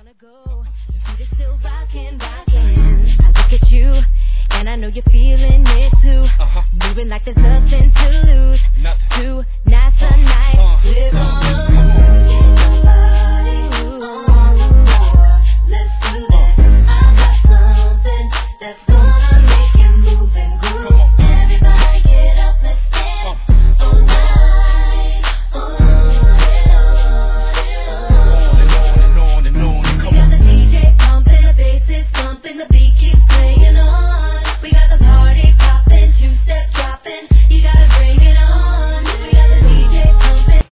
wanna go. Your feet are still rocking, rocking. I look at you, and I know you're feeling it too. Moving like there's nothing to lose.